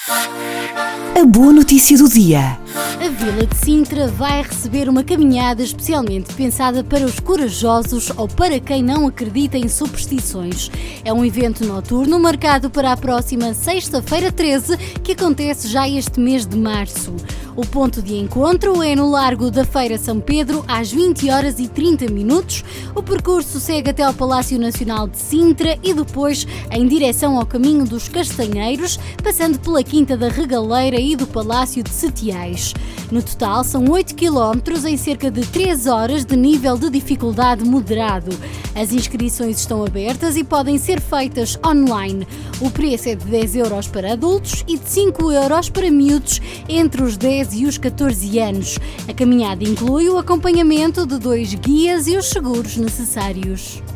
A boa notícia do dia. A Vila de Sintra vai receber uma caminhada especialmente pensada para os corajosos ou para quem não acredita em superstições. É um evento noturno marcado para a próxima sexta-feira 13, que acontece já este mês de março. O ponto de encontro é no Largo da Feira São Pedro, às 20h30. O percurso segue até ao Palácio Nacional de Sintra e depois em direção ao Caminho dos Castanheiros, passando pela Quinta da Regaleira e do Palácio de Setiais. No total, são 8 km em cerca de 3 horas de nível de dificuldade moderado. As inscrições estão abertas e podem ser feitas online. O preço é de 10 euros para adultos e de 5 euros para miúdos entre os 10 e os 14 anos. A caminhada inclui o acompanhamento de 2 guias e os seguros necessários.